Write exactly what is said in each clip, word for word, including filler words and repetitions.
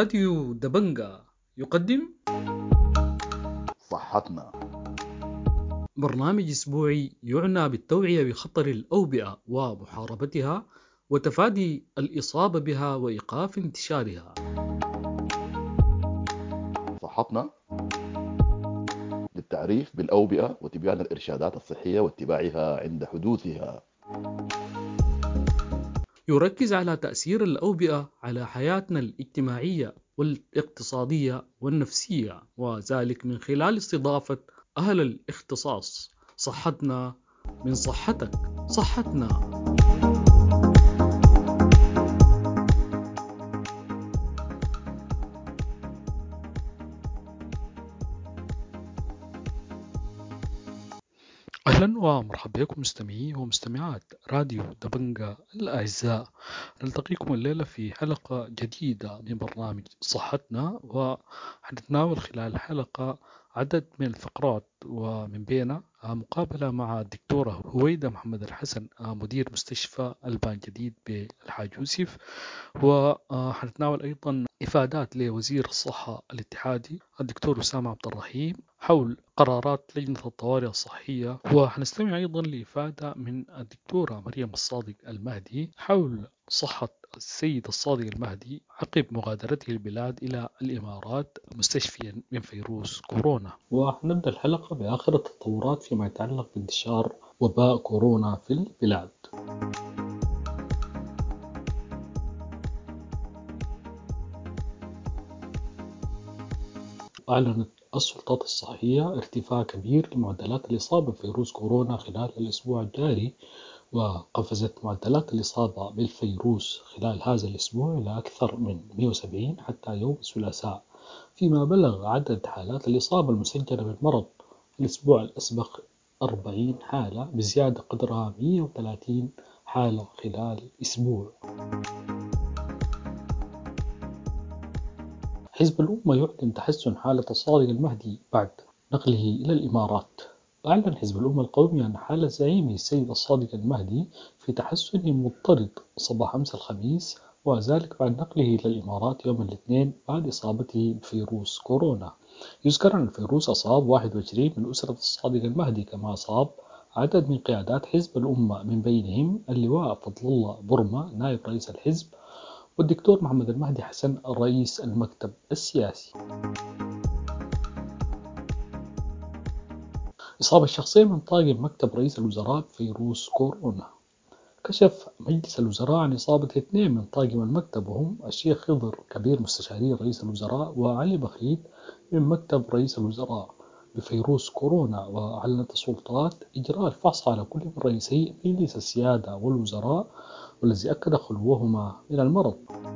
راديو دبنجة يقدم صحتنا، برنامج أسبوعي يعنى بالتوعية بخطر الأوبئة ومحاربتها وتفادي الإصابة بها وإيقاف انتشارها. صحتنا للتعريف بالأوبئة وتبيان الإرشادات الصحية واتباعها عند حدوثها. يركز على تأثير الأوبئة على حياتنا الاجتماعية والاقتصادية والنفسية، وذلك من خلال استضافة أهل الاختصاص. صحتنا من صحتك، صحتنا. أهلا ومرحبا بكم مستمعي ومستمعات راديو دبنجة الأعزاء. نلتقيكم الليلة في حلقة جديدة من برنامج صحتنا، وحنتناول خلال الحلقة عدد من الفقرات، ومن بينها مقابلة مع الدكتورة هويدا محمد الحسن مدير مستشفى البان جديد بالحاج يوسف، وحنتناول أيضا إفادات لوزير الصحة الاتحادي الدكتور أسامة عبد الرحيم حول قرارات لجنة الطوارئ الصحية، وحنستمع أيضا لإفادة من الدكتورة مريم الصادق المهدي حول صحة السيد الصادق المهدي عقب مغادرته البلاد إلى الإمارات مستشفيا من فيروس كورونا. وحنبدأ الحلقة بآخر التطورات فيما يتعلق بانتشار وباء كورونا في البلاد. أعلنت السلطات الصحية ارتفاع كبير لمعدلات الإصابة بفيروس كورونا خلال الأسبوع الجاري، وقفزت معدلات الإصابة بالفيروس خلال هذا الأسبوع إلى أكثر من مئة وسبعين حتى يوم الثلاثاء، فيما بلغ عدد حالات الإصابة المسجلة بالمرض الأسبوع الأسبق أربعين حالة، بزيادة قدرها مئة وثلاثين حالة خلال أسبوع. حزب الأمة يعلن تحسن حالة الصادق المهدي بعد نقله إلى الإمارات. أعلن حزب الأمة القومي أن حالة زعيمه السيد الصادق المهدي في تحسن مضطرد صباح أمس الخميس، وذلك بعد نقله إلى الإمارات يوم الاثنين بعد إصابته بفيروس كورونا. يذكر أن الفيروس أصاب واحد وعشرين من أسرة الصادق المهدي، كما أصاب عدد من قيادات حزب الأمة، من بينهم اللواء فضل الله برمة نائب رئيس الحزب، والدكتور محمد المهدي حسن رئيس المكتب السياسي. إصابة شخصين من طاقم مكتب رئيس الوزراء بفيروس كورونا. كشف مجلس الوزراء عن إصابة اثنين من طاقم المكتب، وهم الشيخ خضر كبير مستشاري رئيس الوزراء وعلي بخيت من مكتب رئيس الوزراء بفيروس كورونا. وأعلنت السلطات إجراء الفحص على كل من رئيسي مجلس السيادة والوزراء، والذي أكد خلوهما من المرض.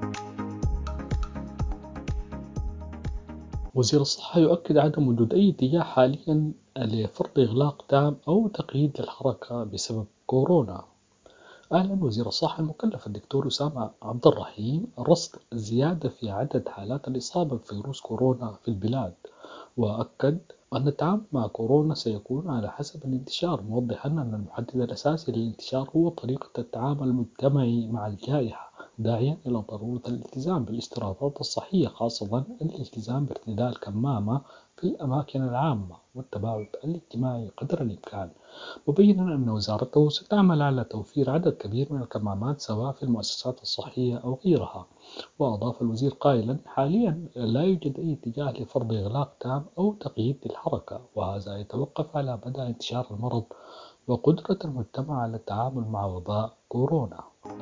وزير الصحة يؤكد عدم وجود أي اتجاه حاليا لفرض إغلاق تام أو تقييد للحركة بسبب كورونا. أعلن وزير الصحة المكلف الدكتور أسامة عبد الرحيم رصد زيادة في عدد حالات الإصابة بفيروس كورونا في البلاد، وأكد أن التعامل مع كورونا سيكون على حسب الانتشار، موضحا أن المحدد الأساسي للانتشار هو طريقة التعامل المجتمعي مع الجائحة، داعيا إلى ضرورة الالتزام بالاستراتيجيات الصحية، خاصة الالتزام بارتداء الكمامة في الأماكن العامة والتباعد الاجتماعي قدر الإمكان، مبينا أن وزارته ستعمل على توفير عدد كبير من الكمامات سواء في المؤسسات الصحية أو غيرها. وأضاف الوزير قائلا: حاليا لا يوجد أي اتجاه لفرض إغلاق تام أو تقييد للحركة، وهذا يتوقف على مدى انتشار المرض وقدرة المجتمع على التعامل مع وباء كورونا.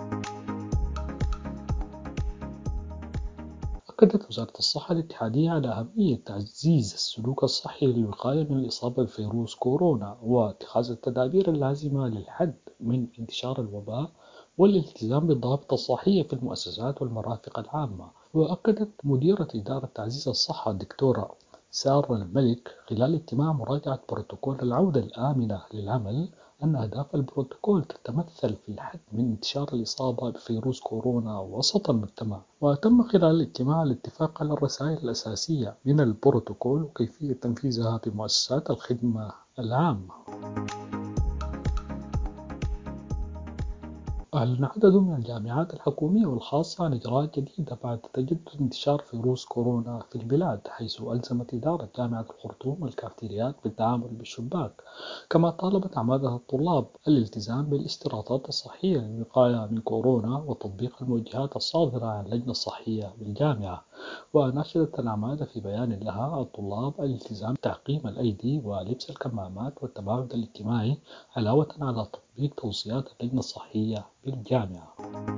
أكدت وزارة الصحة الاتحادية على أهمية تعزيز السلوك الصحي للوقاية من الإصابة بفيروس كورونا، واتخاذ التدابير اللازمة للحد من انتشار الوباء، والالتزام بالضوابط الصحية في المؤسسات والمرافق العامة. وأكدت مديرة إدارة تعزيز الصحة الدكتورة سارة الملك خلال اجتماع مراجعة بروتوكول العودة الآمنة للعمل أن أهداف البروتوكول تتمثل في الحد من انتشار الإصابة بفيروس كورونا وسط المجتمع. وتم خلال الاجتماع الاتفاق على الرسائل الأساسية من البروتوكول وكيفية تنفيذها بمؤسسات الخدمة العامة. أعلن عدد من الجامعات الحكومية والخاصة عن إجراءات جديدة بعد تجدد انتشار فيروس كورونا في البلاد، حيث ألزمت إدارة جامعة الخرطوم الكافتريات بالتعامل بالشباك. كما طالبت عمادة الطلاب الالتزام بالاشتراطات الصحية للوقاية من كورونا وتطبيق الموجهات الصادرة عن اللجنة الصحية بالجامعة. وناشدت العمادة في بيان لها الطلاب الالتزام بتعقيم الأيدي ولبس الكمامات والتباعد الاجتماعي، علاوة على تطبيق توصيات اللجنة الصحية بالجامعة.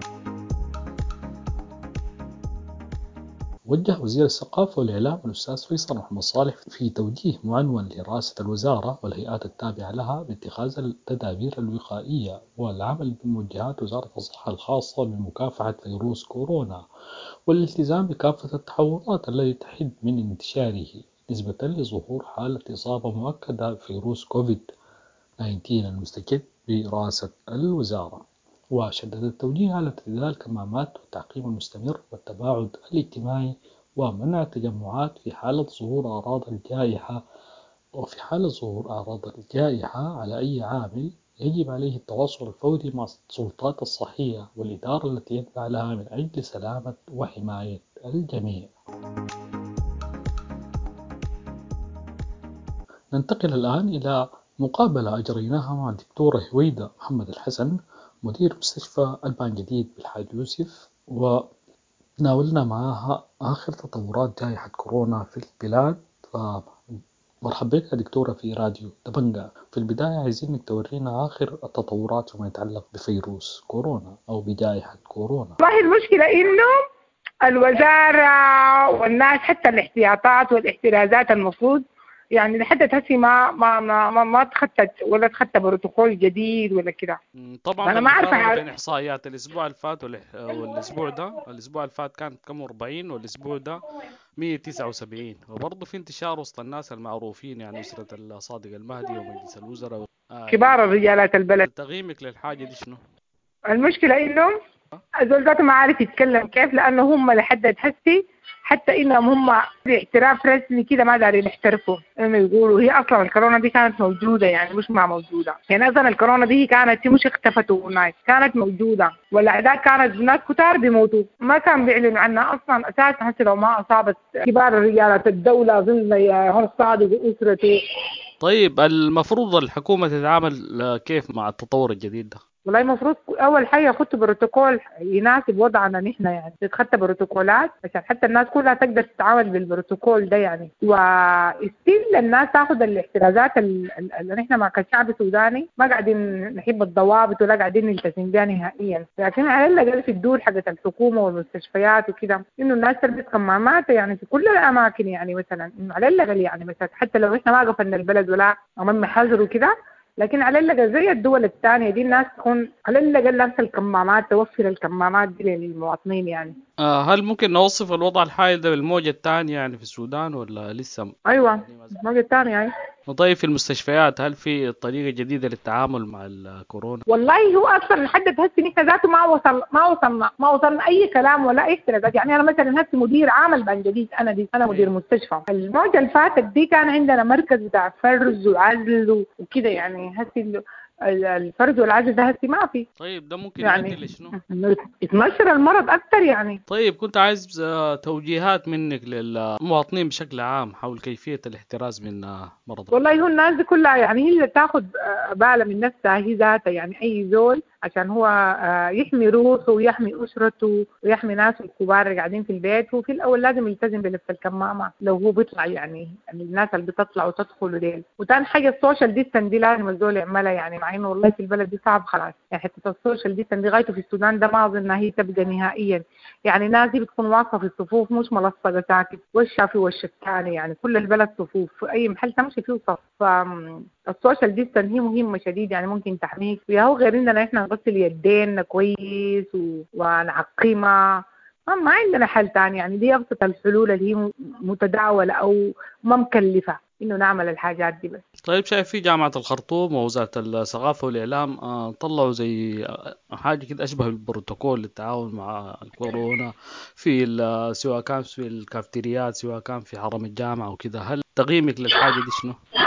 وجه وزير الثقافة والإعلام الأستاذ فيصل محمد صالح في توجيه معنون لرئاسة الوزارة والهيئات التابعة لها باتخاذ التدابير الوقائية والعمل بموجهات وزارة الصحة الخاصة بمكافحة فيروس كورونا، والالتزام بكافة التحورات التي تحد من انتشاره نسبة لظهور حالة إصابة مؤكدة بفيروس كوفيد تسعة عشر المستجد برئاسة الوزارة. وشدد التوجيه على ارتداء الكمامات والتعقيم المستمر والتباعد الاجتماعي ومنع التجمعات في حالة ظهور أعراض الجائحة. وفي حالة ظهور أعراض الجائحة على أي عامل يجب عليه التواصل الفوري مع السلطات الصحية والإدارة التي يتبع لها من أجل سلامة وحماية الجميع. ننتقل الآن إلى مقابلة أجريناها مع الدكتورة هويدا محمد الحسن مدير مستشفى البان جديد بالحاج يوسف، وناولنا معها آخر تطورات جائحة كورونا في البلاد. فمرحبا بك يا دكتورة في راديو دبنجة. في البداية عايزينك تورينا آخر التطورات فيما يتعلق بفيروس كورونا أو بجائحة كورونا. والله المشكلة إنه الوزارة والناس حتى الاحتياطات والاحترازات المفروض يعني لحد هسي ما ما ما ما, ما تخطت ولا تخطى بروتوكول جديد ولا كده. مم، طبعا أنا ما بالمقارنة عارفة. بين إحصائيات الأسبوع اللي فات والإح- والأسبوع ده، الأسبوع اللي فات كانت كم أربعين والأسبوع ده مية وتسعة وسبعين، وبرضه في انتشار وسط الناس المعروفين يعني أسرة الصادق المهدي ومجلس الوزراء. آه، كبار الرجالات البلد. تقييمك للحاجة دي شنو؟ المشكلة إنه الزول ذاته ما عارف يتكلم كيف، لأنه هم لحد هسي حتى إنهم هم باعتراف رسمي كده ما دارين يحترفوا إنه يقولوا هي أصلا الكورونا دي كانت موجودة، يعني مش ما موجودة، يعني أصلا الكورونا دي كانت مش اختفت وناس كانت موجودة، والأعداد كانت ناس كتار بيموتوا ما كان بيعلنوا عنها أصلا أساسا، حتى لو ما أصابت كبار رجالة الدولة ظل هون الصادق وأسرته. طيب المفروض الحكومة تتعامل آه، كيف مع التطور الجديد ده؟ والله المفروض اول حاجه يخطوا بروتوكول يناسب وضعنا نحن، يعني تتخطى بروتوكولات عشان حتى الناس كلها تقدر تتعامل بالبروتوكول ده، يعني وستيل الناس تاخذ الاحترازات اللي نحن مع كشعب سوداني ما قاعدين نحب الضوابط ولا قاعدين نلتزم بها نهائيا، لكن على الاقل في الدول حقت الحكومه والمستشفيات وكده انه الناس تلبس كمامات يعني في كل الاماكن، يعني مثلا انه على الاقل يعني مثلا حتى لو احنا ما قفلنا البلد ولا عملنا حظر وكده، لكن على الأقل زي الدول الثانية دي الناس تكون على الأقل لابسة الكمامات، توفر الكمامات دي للمواطنين يعني. آه، هل ممكن نوصف الوضع الحالي ده بالموجة الثانية يعني في السودان ولا لسه أيوة يعني ما زال؟ الموجة الثانية يعني. طيب في المستشفيات هل في طريقة جديدة للتعامل مع الكورونا؟ والله هو أصلا لحد هسه نحن ذاته ما وصل ما وصلنا ما وصلنا أي كلام ولا أي احترازات، يعني أنا مثلا هسه مدير عام البان جديد، أنا دي أنا مدير ايه. مستشفى. الموجة اللي فاتت دي كان عندنا مركز بتاع فرز وعزل وكده، يعني هسه الفرز والعزل ده هسه ما في، طيب ده ممكن يؤدي يعني لشنو؟ يتنشر المرض أكتر يعني. طيب كنت عايز آه، توجيهات منك للمواطنين بشكل عام حول كيفية الاحتراز من آه، مرض والله هو الكورونا. الناس دي كلها يعني هي اللي تاخد آه، بالها من نفسها هي ذاتها، يعني أي زول عشان هو آه، يحمي روحه ويحمي أسرته ويحمي ناس الكبار اللي قاعدين في البيت، وفي الأول لازم يلتزم بلبس الكمامة لو هو بيطلع، يعني الناس اللي بتطلع وتدخل وديل. وتاني حاجة السوشيال ديستانس دي لازم الزول يعملها، يعني مع إنه والله في البلد دي صعب خلاص، يعني حتى السوشيال ديستانس دي غايته في السودان ده ما أظن هي تبقى نهائيا، يعني ناس دي بتكون واقفة في الصفوف مش ملصقة ساكت وشها في وش الثاني، يعني كل البلد صفوف في أي محل تمشي فيه صف. فالسوشيال ديستانس هي مهمة شديد، يعني ممكن تحميك فيها، وغير إننا إحنا نغسل يدينا كويس و... ونعقمها. ما ما عندنا حل تاني، يعني دي أبسط الحلول اللي هي متداولة أو ما مكلفة إنه نعمل الحاجات دي بس. طيب شايف في جامعة الخرطوم ووزارة الثقافة والإعلام آه، طلعوا زي آه، حاجة كده أشبه بالبروتوكول للتعاون مع الكورونا في ال- سواء كان في الكافتريات سواء كان في حرم الجامعة وكده. هل تقييمك للحاجة دي شنو؟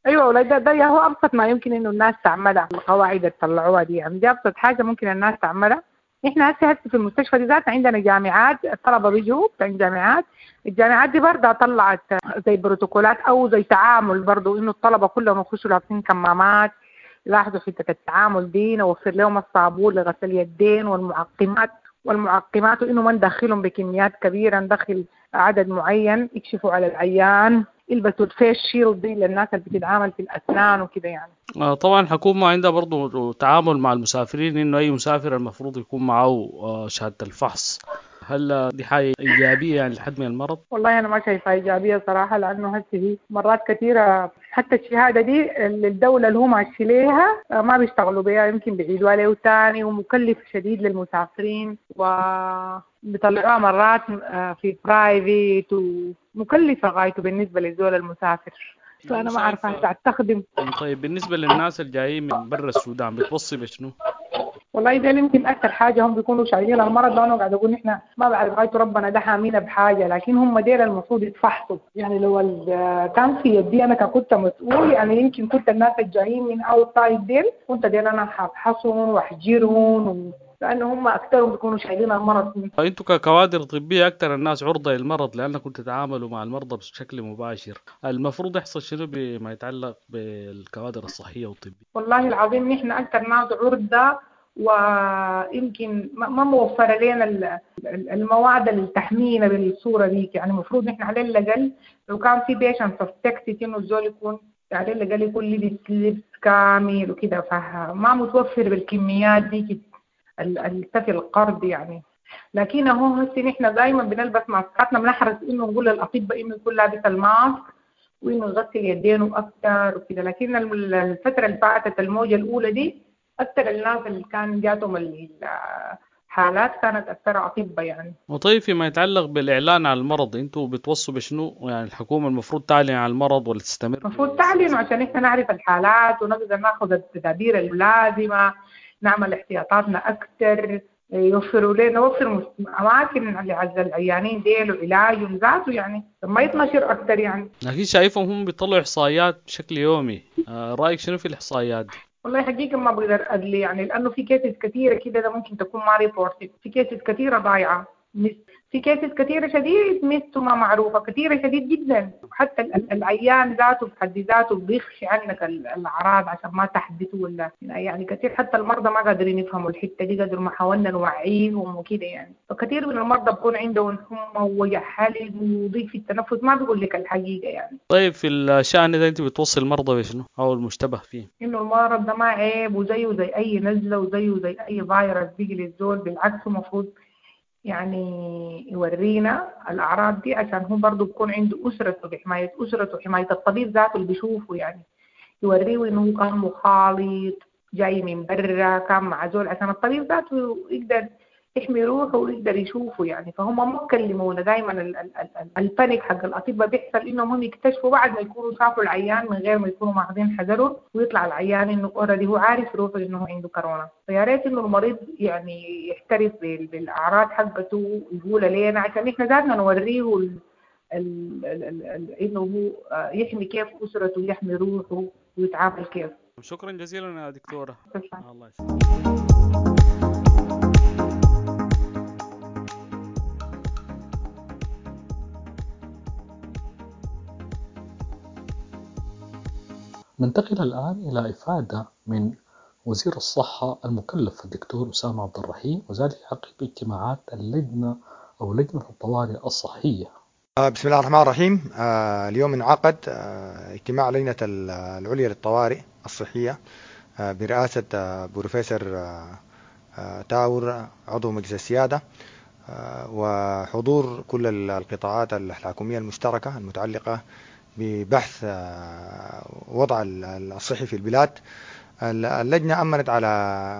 ايوه ولا ده ده هو ابسط ما يمكن انه الناس تعملها، القواعد اللي طلعوها دي يعني دي ابسط حاجه ممكن الناس تعملها. احنا هسه هسه في المستشفى دي ذاتنا عندنا جامعات، الطلبه بيجوا بتاع الجامعات، الجامعات دي برضه طلعت زي بروتوكولات او زي تعامل برضه انه الطلبه كلهم يخشوا لابسين كمامات، لاحظوا حته التعامل دي، نوفر لهم الصابون لغسل اليدين والمعقمات والمعقمات وانه ما ندخلهم بكميات كبيره، ندخل عدد معين، يكشفوا على العيان، يلبسوا الفيس شيلد دي للناس اللي بتتعامل في الاسنان وكده يعني. آه، طبعا الحكومة عندها برضو تعامل مع المسافرين، انه اي مسافر المفروض يكون معه آه، شهادة الفحص. هل آه، دي حاجة ايجابية يعني لحد من المرض؟ والله انا ما شايفها ايجابيه صراحه، لانه هسه هي مرات كثيره حتى الشهاده دي الدوله اللي هم ماشي ليها ما بيشتغلوا بها، يمكن بيعيدوا عليه ثاني، ومكلف شديد للمسافرين، وبيطلعوها مرات في برايفت ومكلفه غايته بالنسبه للزول المسافر، فانا ما عارفه شايفة. اذا استخدم. طيب بالنسبة للناس اللي جايين من برا السودان بتوصي بشنو؟ والله ده يمكن اكثر حاجه هم بيكونوا شايلين المرض، لانه قاعد اقول احنا ما بعرف غايه ربنا ده حامينا بحاجه، لكن هم ديل المفروض يتفحصوا. يعني لو كان في يدي انا كنت مسؤول، يعني يمكن كنت الناس الجايين من اوتسايد ديل كنت ديل انا حفحصهم واحجرهم، لانه هم اكثرهم بيكونوا شايلين المرض. انتوا ككوادر طبية اكثر الناس عرضة للمرض لانكم تتعاملوا مع المرضى بشكل مباشر، المفروض يحصل شنو بما يتعلق بالكوادر الصحية والطبية؟ والله العظيم نحن اكثر ناس عرضة، ويمكن ما موفر لنا المواد اللي تحمينا بالصوره دي. يعني المفروض نحن على الاقل لو كان في بيشنت سسبكتد انه الزول يكون على الاقل يكون لبس لبس كامل وكده، فما متوفر بالكميات دي التفل القرض يعني. لكن هو هسه نحن دائما بنلبس ماسكاتنا، بنحرص انه نقول للاطباء انه يكون لابس الماسك وانه يغسل يدينه اكثر وكده. لكن الفتره اللي فاتت الموجه الاولى دي اكثر الناس اللي كان جاتهم الحالات كانت اكثر اطباء يعني. وطيب فيما يتعلق بالاعلان عن المرض انتوا بتوصوا بشنو؟ يعني الحكومة المفروض تعلن عن المرض ولا تستمر؟ المفروض تعلن عشان احنا نعرف الحالات ونقدر ناخذ التدابير اللازمه، نعمل احتياطاتنا اكثر، يوفروا لنا نوفر اماكن لعزل العيانين ديل وعلاج وذاته يعني ما يتنشر اكثر يعني. اكيد شايفهم هم بيطلعوا احصائيات بشكل يومي، آه، رايك شنو في الاحصائيات دي؟ والله حقيقة ما بقدر أدلي يعني، لأنه في كيسز كثيرة كده ده ممكن تكون ما ريبورتد، في كيسز كثيرة ضايعة، في كيسز كثيرة شديد ميزته ما معروفة، كثيرة شديد جدا. حتى العيان ذاته بحد ذاته بيخفي عنك الأعراض عشان ما تحدثه ولا يعني كثير. حتى المرضى ما قادرين يفهموا الحتة دي قدر ما حاولنا نوعيهم وكده يعني. فكثير من المرضى بكون عندهم حمى ووجع حلق وضيق في التنفس ما بيقول لك الحقيقة يعني. طيب في الشأن ده انت بتوصي المرضى بشنو او المشتبه فيه؟ انه المرض ده ما عيب وزيه زي اي نزله وزيه زي اي فيروس بيجي للزول، بالعكس المفروض يعني يورينا الاعراض دي عشان هو برضه بيكون عنده اسرته بحمايه اسرته، حمايه الطبيب ذاته اللي بيشوفه يعني، يوريه انه هو كان مخالط جاي من برا كان مع زول عشان الطبيب ذاته يقدر يحمي روحه ويقدر يشوفه يعني. فهم ما كلمونا دائما. البانيك حق الاطباء بيحصل انهم هم يكتشفوا بعد ما يكونوا شافوا العيان من غير ما يكونوا ماخذين حذرهم، ويطلع العيان انه اوريدي هو عارف روحه انه عنده كورونا. فيا ريت انه المريض يعني يحترف بالاعراض حقته ويقول لنا عشان احنا ذاتنا نوريه ال ال ال ال انه هو يحمي كيف اسرته ويحمي روحه ويتعامل كيف. شكرا جزيلا يا دكتورة. شكرا. الله يسلمك. ننتقل الآن إلى إفادة من وزير الصحة المكلف الدكتور أسامة عبد الرحيم، وذلك عقب اجتماعات اللجنة أو لجنة الطوارئ الصحية. بسم الله الرحمن الرحيم. اليوم انعقد اجتماع لجنة العليا للطوارئ الصحية برئاسة بروفيسور تاور عضو مجلس السيادة، وحضور كل القطاعات الحكومية المشتركة المتعلقة ببحث وضع الصحي في البلاد. اللجنة أمنت على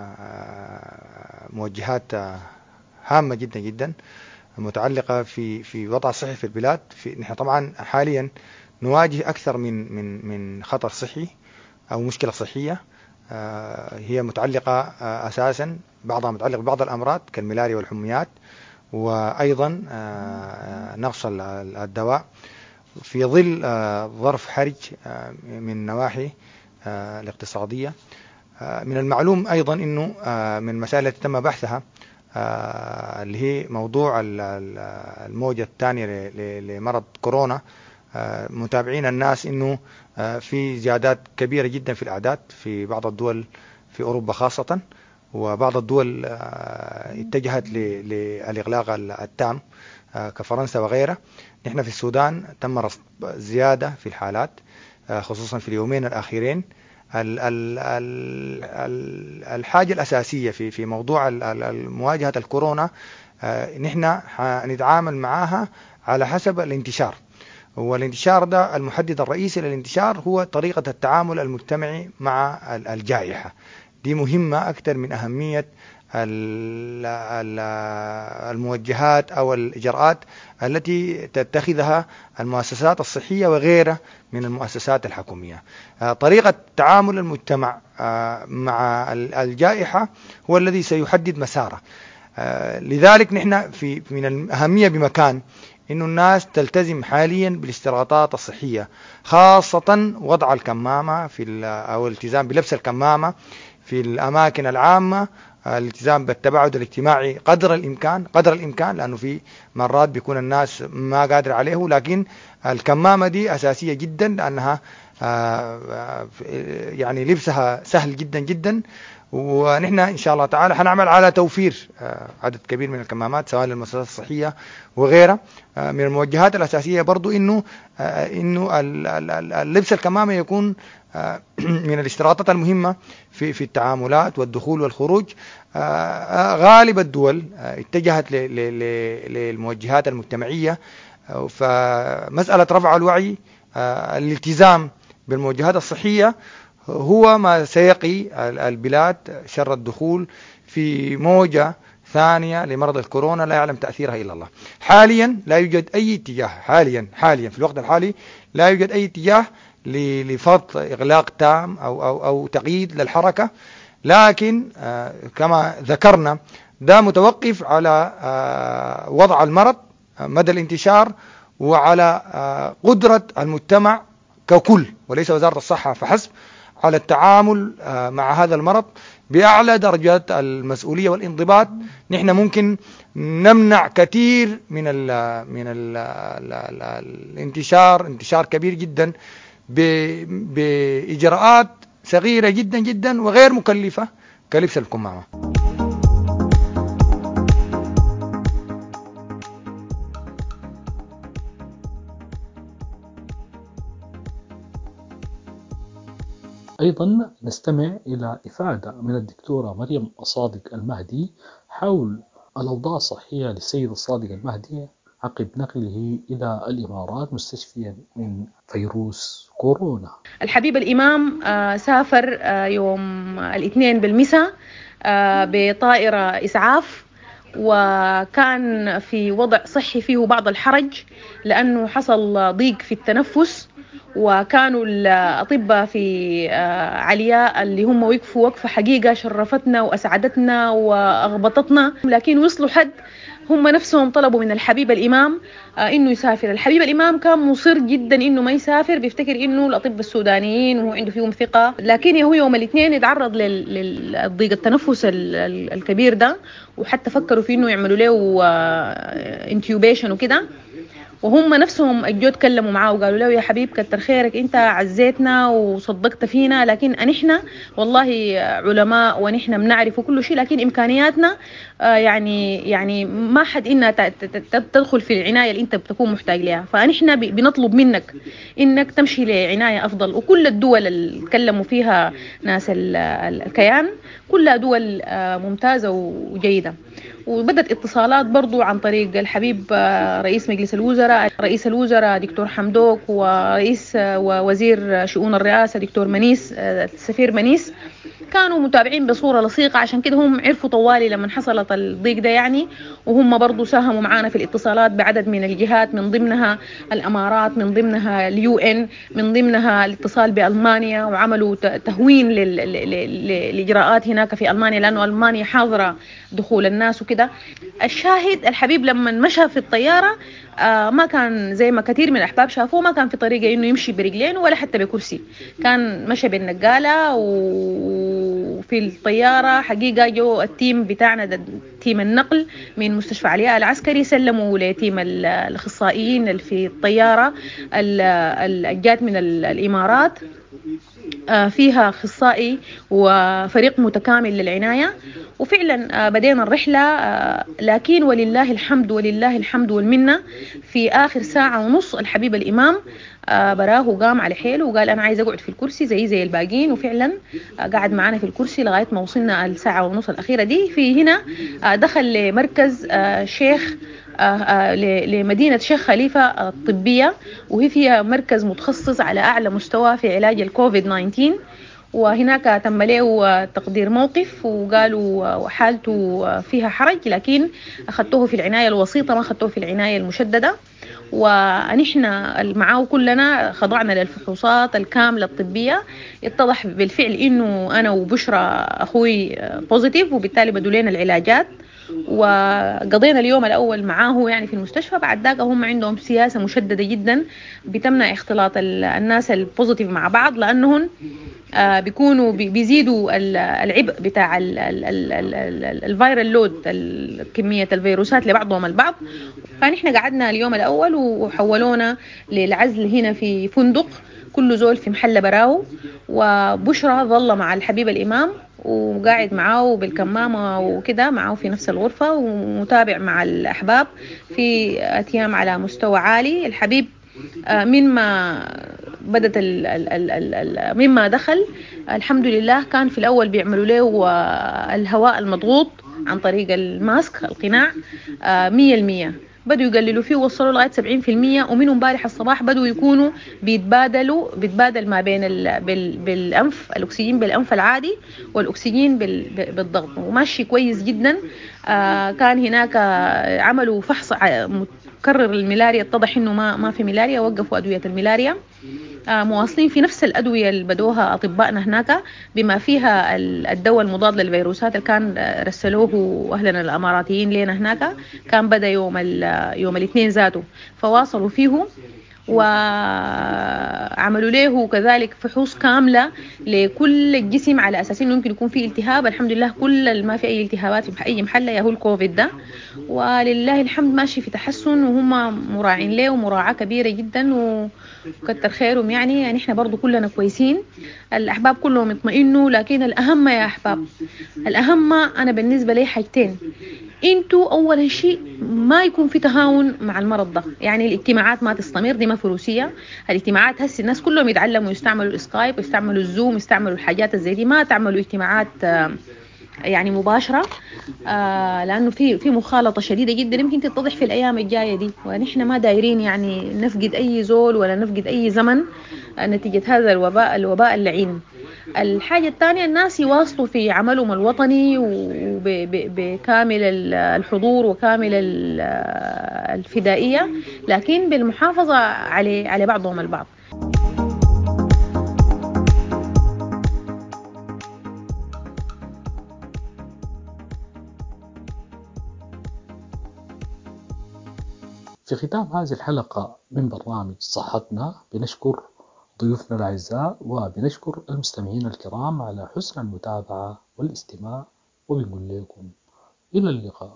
موجهات هامة جدا جدا متعلقة في في وضع الصحي في البلاد. في نحن طبعا حاليا نواجه أكثر من من من خطر صحي أو مشكلة صحية، هي متعلقة أساسا بعضها متعلق ببعض الأمراض كالملاريا والحميات، وأيضا نقص الدواء. في ظل ظرف حرج من النواحي الاقتصادية. من المعلوم أيضا أنه من المسائل التي تم بحثها اللي هي موضوع الموجة الثانية لمرض كورونا. متابعين الناس أنه في زيادات كبيرة جدا في الأعداد في بعض الدول في أوروبا خاصة، وبعض الدول اتجهت للإغلاق التام كفرنسا وغيرها. نحن في السودان تم رصد زيادة في الحالات خصوصا في اليومين الأخيرين. الحاجة الأساسية في في موضوع مواجهة الكورونا نحن نتعامل معها على حسب الانتشار، والانتشار ده المحدد الرئيسي للانتشار هو طريقة التعامل المجتمعي مع الجائحة. دي مهمة أكثر من أهمية الموجهات أو الإجراءات التي تتخذها المؤسسات الصحية وغيرها من المؤسسات الحكومية. طريقة تعامل المجتمع مع الجائحة هو الذي سيحدد مساره. لذلك نحن في من الأهمية بمكان إنه الناس تلتزم حاليا بالاستراتات الصحية، خاصة وضع الكمامة في أو الالتزام بلبس الكمامة في الأماكن العامة، الالتزام بالتباعد الاجتماعي قدر الإمكان قدر الإمكان لأنه في مرات بيكون الناس ما قادر عليه، لكن الكمامة دي أساسية جدا لأنها يعني لبسها سهل جدا جدا. ونحن إن شاء الله تعالى هنعمل على توفير عدد كبير من الكمامات سواء للمؤسسات الصحية وغيرها. من الموجهات الأساسية برضو إنه إنه اللبس الكمامة يكون من الاشتراطات المهمة في في التعاملات والدخول والخروج. غالب الدول اتجهت للموجهات المجتمعية، فمسألة رفع الوعي الالتزام بالموجهات الصحية هو ما سيقي البلاد شر الدخول في موجة ثانية لمرض الكورونا لا يعلم تأثيرها إلا الله. حاليا لا يوجد أي اتجاه حاليا حاليا في الوقت الحالي لا يوجد أي اتجاه لفرض إغلاق تام أو أو أو تقييد للحركة، لكن كما ذكرنا ده متوقف على وضع المرض مدى الانتشار وعلى قدرة المجتمع ككل وليس وزارة الصحة فحسب على التعامل مع هذا المرض بأعلى درجات المسؤولية والانضباط. نحن ممكن نمنع كثير من ال من ال ال الانتشار انتشار كبير جدا بإجراءات صغيرة جدا جدا وغير مكلفة كلبس الكمامة. أيضا نستمع إلى إفادة من الدكتورة مريم صادق المهدي حول الأوضاع الصحية للسيد الصادق المهدي عقب نقله إلى الإمارات مستشفيا من فيروس كورونا. الحبيب الإمام سافر يوم الاثنين بالمساء بطائرة إسعاف، وكان في وضع صحي فيه بعض الحرج لأنه حصل ضيق في التنفس، وكانوا الأطباء في علياء اللي هم وقفوا وقفة حقيقة شرفتنا وأسعدتنا وأغبطتنا، لكن وصلوا حد هم نفسهم طلبوا من الحبيب الإمام إنه يسافر. الحبيب الإمام كان مصر جدا إنه ما يسافر، بيفتكر إنه الأطباء السودانيين وهو عنده فيهم ثقة، لكن هو يوم الاثنين يتعرض للضيق التنفس الكبير ده، وحتى فكروا في إنه يعملوا له انتيوبيشن وكده، وهم نفسهم اجوا تكلموا معاه وقالوا له يا حبيب كتر خيرك انت عزيتنا وصدقت فينا، لكن نحن والله علماء ونحن بنعرف كل شيء، لكن امكانياتنا آه يعني يعني ما حد انها تدخل في العنايه اللي انت بتكون محتاج لها، فنحن بنطلب منك انك تمشي لعنايه افضل. وكل الدول اللي تكلموا فيها ناس الكيان كلها دول آه ممتازه وجيده. وبدت اتصالات برضو عن طريق الحبيب رئيس مجلس الوزراء رئيس الوزراء دكتور حمدوك، ورئيس ووزير شؤون الرئاسة دكتور منيس السفير منيس، كانوا متابعين بصورة لصيقة، عشان كده هم عرفوا طوالي لما حصلت الضيق ده يعني، وهم برضو ساهموا معانا في الاتصالات بعدد من الجهات، من ضمنها الأمارات، من ضمنها اليو ان، من ضمنها الاتصال بألمانيا، وعملوا تهوين للإجراءات هناك في ألمانيا لأنه ألمانيا حاضرة دخول الناس وكده. الشاهد الحبيب لما مشى في الطيارة آه ما كان زي ما كثير من الأحباب شافوه، ما كان في طريقة إنه يمشي برجلين ولا حتى بكرسي، كان مشى بالنقالة. وفي الطيارة حقيقة جو التيم بتاعنا ده تيم النقل من مستشفى علياء العسكري سلموا لتيم الأخصائيين اللي في الطيارة اللي جات من الإمارات، فيها أخصائي وفريق متكامل للعناية. وفعلا بدينا الرحلة، لكن ولله الحمد ولله الحمد والمنة في آخر ساعة ونص الحبيب الإمام براه وقام على حيله وقال أنا عايز أقعد في الكرسي زي زي الباقين، وفعلا قعد معنا في الكرسي لغاية ما وصلنا الساعة ونص الأخيرة دي. في هنا دخل لمركز شيخ لمدينة شيخ خليفة الطبية، وهي فيها مركز متخصص على أعلى مستوى في علاج الكوفيد تسعة عشر، وهناك تم له تقدير موقف وقالوا حالته فيها حرج، لكن أخذته في العناية الوسيطة ما أخذته في العناية المشددة. ونحن معاه كلنا خضعنا للفحوصات الكاملة الطبية، اتضح بالفعل إنه أنا وبشرى أخوي بوزيتيف، وبالتالي بدوا لنا العلاجات وقضينا اليوم الأول معاه يعني في المستشفى. بعد ذاك هم عندهم سياسة مشددة جدا بتمنع اختلاط الناس البوزيتيف مع بعض، لأنهم بيكونوا بيزيدوا العبء بتاع الفيرال لود، كمية الفيروسات لبعضهم البعض. فنحن قعدنا اليوم الأول وحولونا للعزل هنا في فندق، كل زول في محل براو، وبشرى ظل مع الحبيب الإمام وقاعد معاه بالكمامة وكده معاه في نفس الغرفة ومتابع مع الأحباب في أتيام على مستوى عالي. الحبيب مما بدت ال ال ال ال ال مما دخل الحمد لله كان في الأول بيعملوا له الهواء المضغوط عن طريق الماسك القناع مية المية، بدوا يقللوا فيه ووصلوا لغاية سبعين في المية، ومنهم امبارح الصباح بدوا يكونوا بيتبادلوا بيتبادل ما بين ال بال بالأنف الأكسجين بالأنف العادي والأكسجين بال بالضغط، وماشي كويس جدا. آه كان هناك عملوا فحص مكرر الملاريا، اتضح انه ما ما في ملاريا، وقفوا أدوية الملاريا. آه مواصلين في نفس الأدوية اللي بدوها أطبائنا هناك، بما فيها الدواء المضاد للفيروسات اللي كان رسلوه أهلنا الأماراتيين لنا هناك، كان بدأ يوم يوم الاثنين ذاته، فواصلوا فيه وعملوا له كذلك فحوص كاملة لكل الجسم على أساس إنه ممكن يكون فيه التهاب. الحمد لله كل ما في أي التهابات في أي محل يهو الكوفيد ده، ولله الحمد ماشي في تحسن، وهم مراعين له مراعاة كبيرة جدا وكتر خيرهم. يعني يعني احنا برضو كلنا كويسين، الأحباب كلهم يطمئنوا. لكن الأهم يا أحباب، الأهم أنا بالنسبة لي حاجتين، انتوا أول شيء ما يكون في تهاون مع المرض ده، يعني الاجتماعات ما تستمر، دي ما فروسية. الاجتماعات هسه الناس كلهم يتعلموا يستعملوا السكايب ويستعملوا الزوم يستعملوا الحاجات الزي دي، ما تعملوا اجتماعات يعني مباشرة، آه لأنه في في مخالطة شديدة جدا يمكن تتضح في الأيام الجاية دي، ونحن ما دايرين يعني نفقد أي زول ولا نفقد أي زمن نتيجة هذا الوباء الوباء اللعين. الحاجة الثانية الناس يواصلوا في عملهم الوطني وبكامل الحضور وكامل الفدائية، لكن بالمحافظة على على بعضهم البعض. في ختام هذه الحلقة من برنامج صحتنا بنشكر ضيوفنا الأعزاء وبنشكر المستمعين الكرام على حسن المتابعة والاستماع، وبنقول لكم إلى اللقاء.